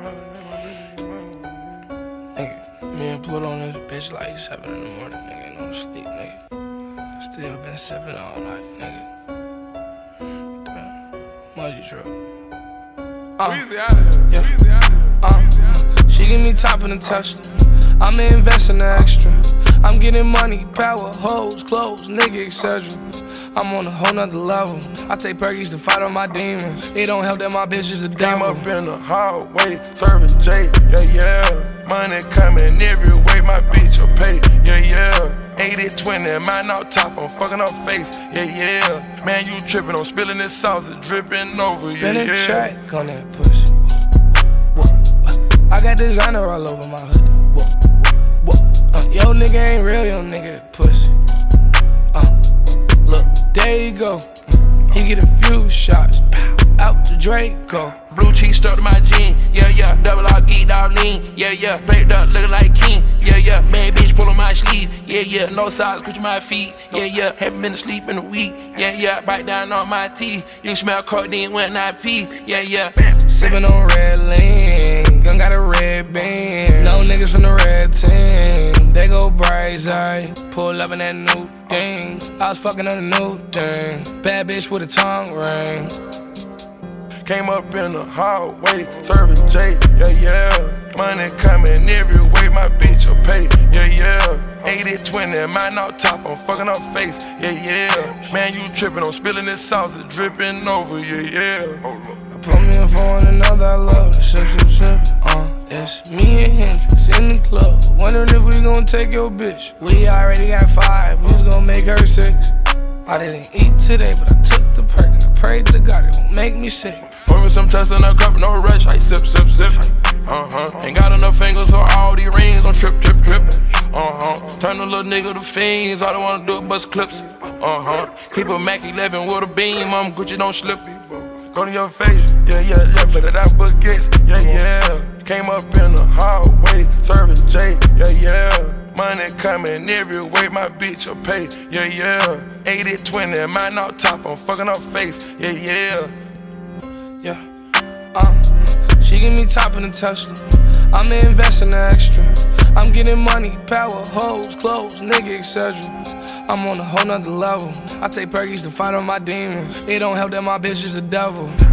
Nigga, me and Pluto on this bitch like 7 in the morning, nigga. Ain't no sleep, nigga. Still been sipping all night, nigga. Damn. Muddy truck. She give me top in the Tesla. I'ma invest in the extra. I'm getting money, power, hoes, clothes, nigga, etc. I'm on a whole nother level. I take perkies to fight on my demons. It don't help that my bitch is a devil. Came up in the hallway, serving J, yeah. Money coming every way, my bitch will pay, yeah. 80-20, mine out top, I'm fucking up face, yeah. Man, you tripping, I'm spilling this sauce, it's dripping over, Spin a track on that pussy. I got designer all over my hoodie. Yo nigga ain't real, yo nigga pussy. Look, there you go. He get a few shots, pow, out the Draco. Blue cheese stuck to my jean, yeah. Double R, geeked out lean, yeah. Baked up, looking like king, yeah. Man, bitch, pull on my sleeve, yeah. No socks, cushion my feet, yeah. Haven't been asleep in a week, yeah. Bite down on my teeth. You smell codeine when I pee, yeah. Sippin' on red lean, gun got a red beam. No niggas from the red team, they go bright side. Pull up in that new thing, I was fucking on a new thing. Bad bitch with a tongue ring. Came up in the hallway, serving J, yeah. Money coming every way, my bitch will pay, yeah. 80-20, mine out top, I'm fucking up face, yeah. Man, you tripping, I'm spilling this sauce, it's dripping over, yeah. I put me in for another, I love it, sip. It's me and Hendrix in the club, wondering if we gon' take your bitch. We already got 5, we was gon' make her 6. I didn't eat today, but I took the perk and I prayed to God it won't make me sick. Pour me some test in a cup, no rush, I sip. Ain't got enough fingers for all these rings, I'm trip. Turn the little nigga to fiends, all I wanna do is bust clips. Keep a Mac 11 with a beam, I'm Gucci, don't slip. Go to your face, yeah. Left it out baguettes, yeah. Came up in the hallway, serving J, yeah. Money coming every way, my bitch will pay, yeah. 80-20, mine out top, I'm fucking up face, yeah. She give me top in the Tesla. I'ma invest in the extra. I'm getting money, power, hoes, clothes, nigga, etc. I'm on a whole nother level. I take perkies to fight on my demons. It don't help that my bitch is a devil.